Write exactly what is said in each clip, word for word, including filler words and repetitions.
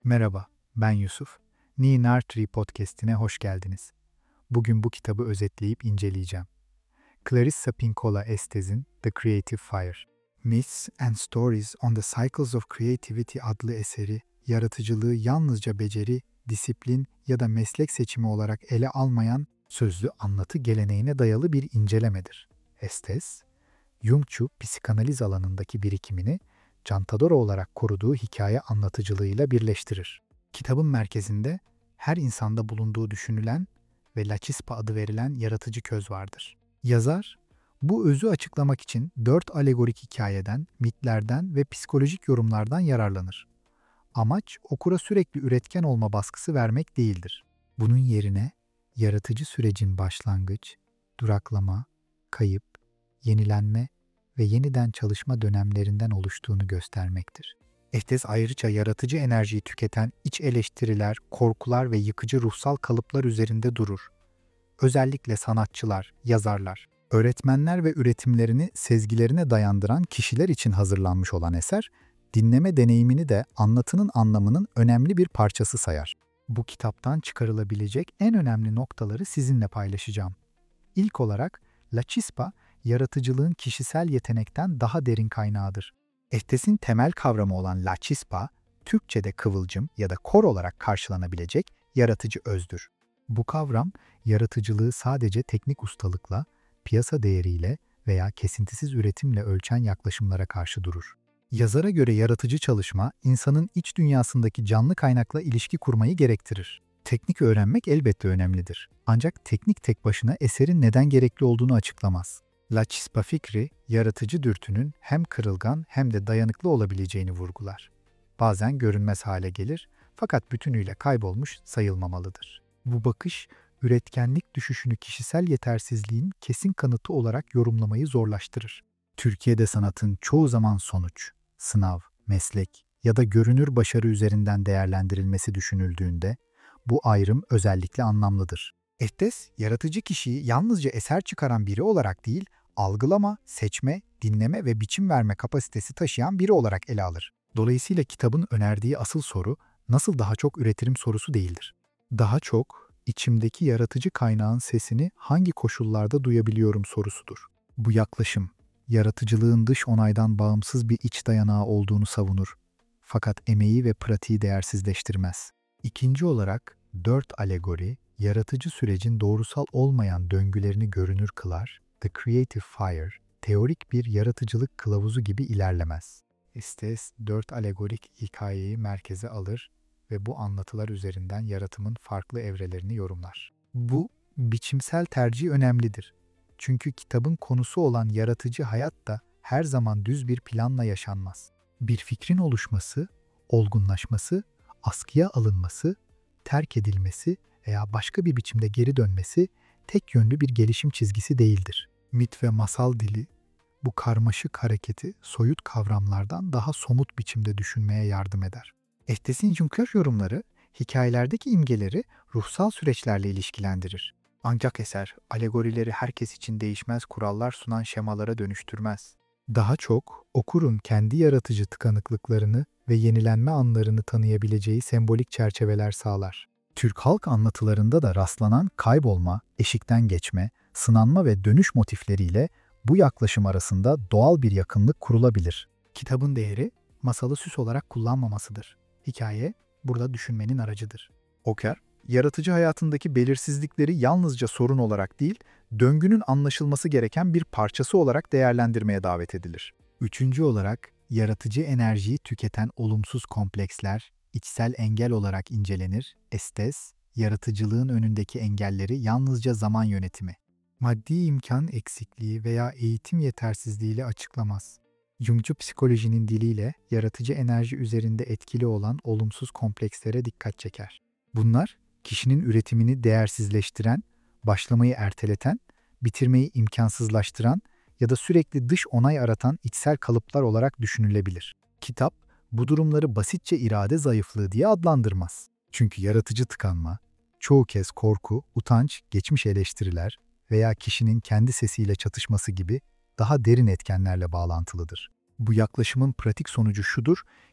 Merhaba, ben Yusuf. Ninar Tree Podcast'ine hoş geldiniz. Bugün bu kitabı özetleyip inceleyeceğim. Clarissa Pinkola Estes'in The Creative Fire, Myths and Stories on the Cycles of Creativity adlı eseri, yaratıcılığı yalnızca beceri, disiplin ya da meslek seçimi olarak ele almayan sözlü anlatı geleneğine dayalı bir incelemedir. Estes, Jungçu psikanaliz alanındaki birikimini Cantadora olarak koruduğu hikaye anlatıcılığıyla birleştirir. Kitabın merkezinde her insanda bulunduğu düşünülen ve La Chispa adı verilen yaratıcı köz vardır. Yazar, bu özü açıklamak için dört alegorik hikayeden, mitlerden ve psikolojik yorumlardan yararlanır. Amaç okura sürekli üretken olma baskısı vermek değildir. Bunun yerine yaratıcı sürecin başlangıç, duraklama, kayıp, yenilenme ve yeniden çalışma dönemlerinden oluştuğunu göstermektir. Estes ayrıca yaratıcı enerjiyi tüketen iç eleştiriler, korkular ve yıkıcı ruhsal kalıplar üzerinde durur. Özellikle sanatçılar, yazarlar, öğretmenler ve üretimlerini sezgilerine dayandıran kişiler için hazırlanmış olan eser, dinleme deneyimini de anlatının anlamının önemli bir parçası sayar. Bu kitaptan çıkarılabilecek en önemli noktaları sizinle paylaşacağım. İlk olarak, La Chispa, yaratıcılığın kişisel yetenekten daha derin kaynağıdır. Estes'in temel kavramı olan La Chispa, Türkçe'de kıvılcım ya da kor olarak karşılanabilecek yaratıcı özdür. Bu kavram, yaratıcılığı sadece teknik ustalıkla, piyasa değeriyle veya kesintisiz üretimle ölçen yaklaşımlara karşı durur. Yazara göre yaratıcı çalışma, insanın iç dünyasındaki canlı kaynakla ilişki kurmayı gerektirir. Teknik öğrenmek elbette önemlidir. Ancak teknik tek başına eserin neden gerekli olduğunu açıklamaz. La Chispa fikri, yaratıcı dürtünün hem kırılgan hem de dayanıklı olabileceğini vurgular. Bazen görünmez hale gelir fakat bütünüyle kaybolmuş sayılmamalıdır. Bu bakış, üretkenlik düşüşünü kişisel yetersizliğin kesin kanıtı olarak yorumlamayı zorlaştırır. Türkiye'de sanatın çoğu zaman sonuç, sınav, meslek ya da görünür başarı üzerinden değerlendirilmesi düşünüldüğünde, bu ayrım özellikle anlamlıdır. Estes, yaratıcı kişiyi yalnızca eser çıkaran biri olarak değil, algılama, seçme, dinleme ve biçim verme kapasitesi taşıyan biri olarak ele alır. Dolayısıyla kitabın önerdiği asıl soru, nasıl daha çok üretirim sorusu değildir. Daha çok, içimdeki yaratıcı kaynağın sesini hangi koşullarda duyabiliyorum sorusudur. Bu yaklaşım, yaratıcılığın dış onaydan bağımsız bir iç dayanağı olduğunu savunur. Fakat emeği ve pratiği değersizleştirmez. İkinci olarak, dört alegori, yaratıcı sürecin doğrusal olmayan döngülerini görünür kılar, The Creative Fire, teorik bir yaratıcılık kılavuzu gibi ilerlemez. Estes, dört alegorik hikayeyi merkeze alır ve bu anlatılar üzerinden yaratımın farklı evrelerini yorumlar. Bu, biçimsel tercih önemlidir. Çünkü kitabın konusu olan yaratıcı hayat da her zaman düz bir planla yaşanmaz. Bir fikrin oluşması, olgunlaşması, askıya alınması, terk edilmesi veya başka bir biçimde geri dönmesi tek yönlü bir gelişim çizgisi değildir. Mit ve masal dili, bu karmaşık hareketi soyut kavramlardan daha somut biçimde düşünmeye yardım eder. Estes'in Juncker yorumları, hikayelerdeki imgeleri ruhsal süreçlerle ilişkilendirir. Ancak eser, alegorileri herkes için değişmez kurallar sunan şemalara dönüştürmez. Daha çok, okurun kendi yaratıcı tıkanıklıklarını ve yenilenme anlarını tanıyabileceği sembolik çerçeveler sağlar. Türk halk anlatılarında da rastlanan kaybolma, eşikten geçme, sınanma ve dönüş motifleriyle bu yaklaşım arasında doğal bir yakınlık kurulabilir. Kitabın değeri, masalı süs olarak kullanmamasıdır. Hikaye, burada düşünmenin aracıdır. Oker, yaratıcı hayatındaki belirsizlikleri yalnızca sorun olarak değil, döngünün anlaşılması gereken bir parçası olarak değerlendirmeye davet edilir. Üçüncü olarak, yaratıcı enerjiyi tüketen olumsuz kompleksler, içsel engel olarak incelenir. Estes, yaratıcılığın önündeki engelleri yalnızca zaman yönetimi, maddi imkan eksikliği veya eğitim yetersizliğiyle açıklamaz. Jungçu psikolojinin diliyle yaratıcı enerji üzerinde etkili olan olumsuz komplekslere dikkat çeker. Bunlar, kişinin üretimini değersizleştiren, başlamayı erteleten, bitirmeyi imkansızlaştıran ya da sürekli dış onay aratan içsel kalıplar olarak düşünülebilir. Kitap, bu durumları basitçe irade zayıflığı diye adlandırmaz. Çünkü yaratıcı tıkanma, çoğu kez korku, utanç, geçmiş eleştiriler veya kişinin kendi sesiyle çatışması gibi daha derin etkenlerle bağlantılıdır. Bu yaklaşımın pratik sonucu şudur,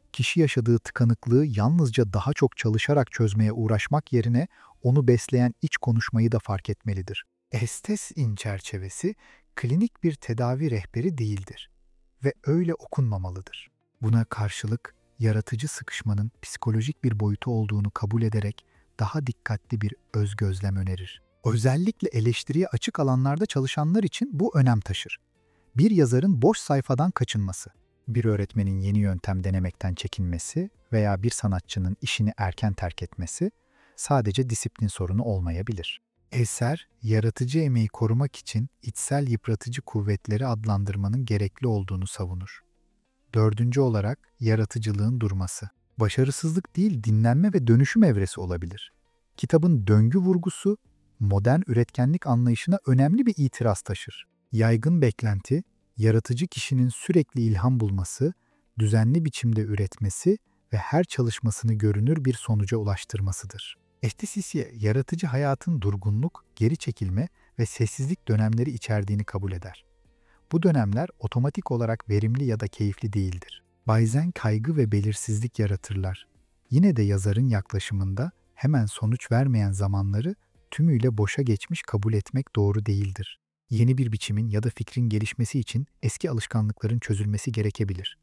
Kişi yaşadığı tıkanıklığı yalnızca daha çok çalışarak çözmeye uğraşmak yerine onu besleyen iç konuşmayı da fark etmelidir. Estesin çerçevesi klinik bir tedavi rehberi değildir ve öyle okunmamalıdır. Buna karşılık yaratıcı sıkışmanın psikolojik bir boyutu olduğunu kabul ederek daha dikkatli bir özgözlem önerir. Özellikle eleştiriye açık alanlarda çalışanlar için bu önem taşır. Bir yazarın boş sayfadan kaçınması, bir öğretmenin yeni yöntem denemekten çekinmesi veya bir sanatçının işini erken terk etmesi sadece disiplin sorunu olmayabilir. Eser, yaratıcı emeği korumak için içsel yıpratıcı kuvvetleri adlandırmanın gerekli olduğunu savunur. Dördüncü olarak yaratıcılığın durması. Başarısızlık değil, dinlenme ve dönüşüm evresi olabilir. Kitabın döngü vurgusu, modern üretkenlik anlayışına önemli bir itiraz taşır. Yaygın beklenti, yaratıcı kişinin sürekli ilham bulması, düzenli biçimde üretmesi ve her çalışmasını görünür bir sonuca ulaştırmasıdır. Estetisye, yaratıcı hayatın durgunluk, geri çekilme ve sessizlik dönemleri içerdiğini kabul eder. Bu dönemler otomatik olarak verimli ya da keyifli değildir. Bazen kaygı ve belirsizlik yaratırlar. Yine de yazarın yaklaşımında hemen sonuç vermeyen zamanları tümüyle boşa geçmiş kabul etmek doğru değildir. Yeni bir biçimin ya da fikrin gelişmesi için eski alışkanlıkların çözülmesi gerekebilir.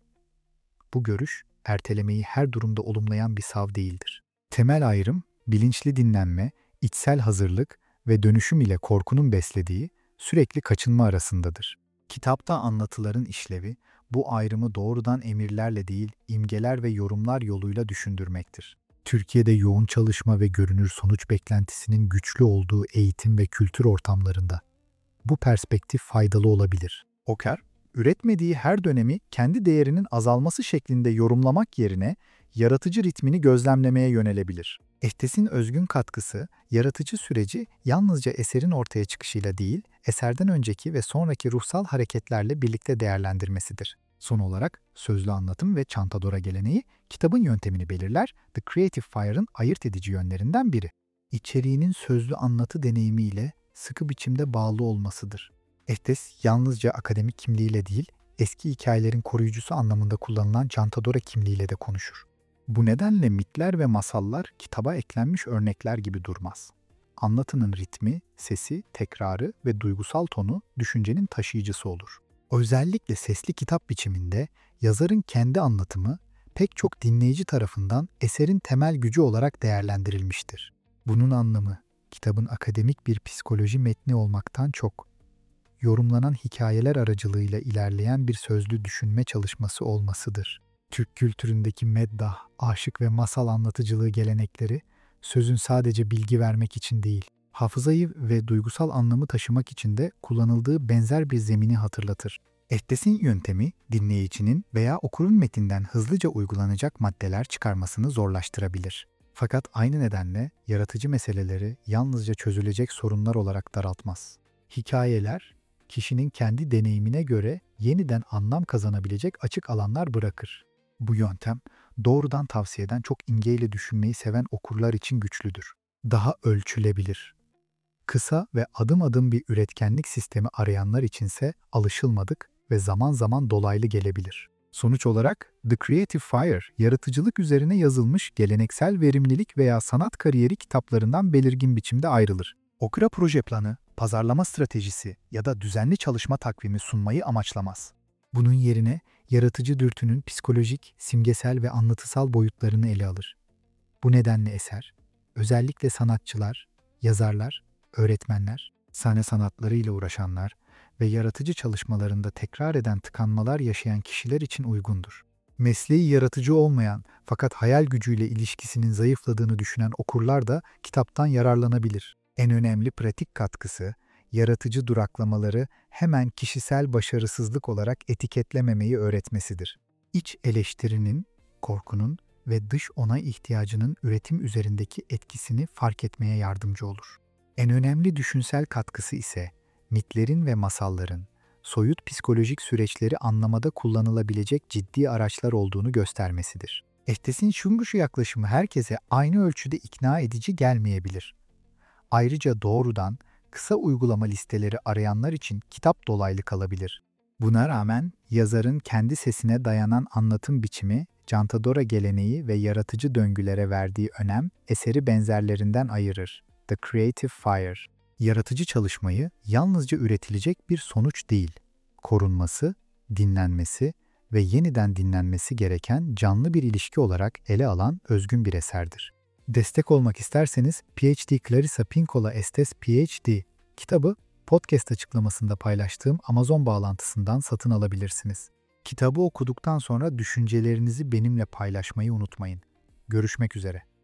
Bu görüş, ertelemeyi her durumda olumlayan bir sav değildir. Temel ayrım, bilinçli dinlenme, içsel hazırlık ve dönüşüm ile korkunun beslediği sürekli kaçınma arasındadır. Kitapta anlatıların işlevi, bu ayrımı doğrudan emirlerle değil, imgeler ve yorumlar yoluyla düşündürmektir. Türkiye'de yoğun çalışma ve görünür sonuç beklentisinin güçlü olduğu eğitim ve kültür ortamlarında bu perspektif faydalı olabilir. Oker, üretmediği her dönemi kendi değerinin azalması şeklinde yorumlamak yerine yaratıcı ritmini gözlemlemeye yönelebilir. Estesin özgün katkısı, yaratıcı süreci yalnızca eserin ortaya çıkışıyla değil, eserden önceki ve sonraki ruhsal hareketlerle birlikte değerlendirmesidir. Son olarak sözlü anlatım ve çantadora geleneği kitabın yöntemini belirler, The Creative Fire'ın ayırt edici yönlerinden biri. İçeriğinin sözlü anlatı deneyimiyle sıkı biçimde bağlı olmasıdır. Estes yalnızca akademik kimliğiyle değil, eski hikayelerin koruyucusu anlamında kullanılan çantadora kimliğiyle de konuşur. Bu nedenle mitler ve masallar kitaba eklenmiş örnekler gibi durmaz. Anlatının ritmi, sesi, tekrarı ve duygusal tonu düşüncenin taşıyıcısı olur. Özellikle sesli kitap biçiminde yazarın kendi anlatımı pek çok dinleyici tarafından eserin temel gücü olarak değerlendirilmiştir. Bunun anlamı kitabın akademik bir psikoloji metni olmaktan çok, yorumlanan hikayeler aracılığıyla ilerleyen bir sözlü düşünme çalışması olmasıdır. Türk kültüründeki meddah, aşık ve masal anlatıcılığı gelenekleri, sözün sadece bilgi vermek için değil, hafızayı ve duygusal anlamı taşımak için de kullanıldığı benzer bir zemini hatırlatır. Ehtes'in yöntemi, dinleyicinin veya okurun metinden hızlıca uygulanacak maddeler çıkarmasını zorlaştırabilir. Fakat aynı nedenle yaratıcı meseleleri yalnızca çözülecek sorunlar olarak daraltmaz. Hikayeler, kişinin kendi deneyimine göre yeniden anlam kazanabilecek açık alanlar bırakır. Bu yöntem, doğrudan tavsiyeden çok imgeyle düşünmeyi seven okurlar için güçlüdür. Daha ölçülebilir. Kısa ve adım adım bir üretkenlik sistemi arayanlar içinse alışılmadık ve zaman zaman dolaylı gelebilir. Sonuç olarak The Creative Fire, yaratıcılık üzerine yazılmış geleneksel verimlilik veya sanat kariyeri kitaplarından belirgin biçimde ayrılır. Okura proje planı, pazarlama stratejisi ya da düzenli çalışma takvimi sunmayı amaçlamaz. Bunun yerine yaratıcı dürtünün psikolojik, simgesel ve anlatısal boyutlarını ele alır. Bu nedenle eser, özellikle sanatçılar, yazarlar, öğretmenler, sahne sanatlarıyla uğraşanlar ve yaratıcı çalışmalarında tekrar eden tıkanmalar yaşayan kişiler için uygundur. Mesleği yaratıcı olmayan fakat hayal gücüyle ilişkisinin zayıfladığını düşünen okurlar da kitaptan yararlanabilir. En önemli pratik katkısı, yaratıcı duraklamaları hemen kişisel başarısızlık olarak etiketlememeyi öğretmesidir. İç eleştirinin, korkunun ve dış onay ihtiyacının üretim üzerindeki etkisini fark etmeye yardımcı olur. En önemli düşünsel katkısı ise mitlerin ve masalların, soyut psikolojik süreçleri anlamada kullanılabilecek ciddi araçlar olduğunu göstermesidir. Ehtes'in şunguşu yaklaşımı herkese aynı ölçüde ikna edici gelmeyebilir. Ayrıca doğrudan, kısa uygulama listeleri arayanlar için kitap dolaylı kalabilir. Buna rağmen yazarın kendi sesine dayanan anlatım biçimi Cantadora geleneği ve yaratıcı döngülere verdiği önem eseri benzerlerinden ayırır. The Creative Fire. Yaratıcı çalışmayı yalnızca üretilecek bir sonuç değil, korunması, dinlenmesi ve yeniden dinlenmesi gereken canlı bir ilişki olarak ele alan özgün bir eserdir. Destek olmak isterseniz P H D Clarissa Pinkola Estes P H D kitabı podcast açıklamasında paylaştığım Amazon bağlantısından satın alabilirsiniz. Kitabı okuduktan sonra düşüncelerinizi benimle paylaşmayı unutmayın. Görüşmek üzere.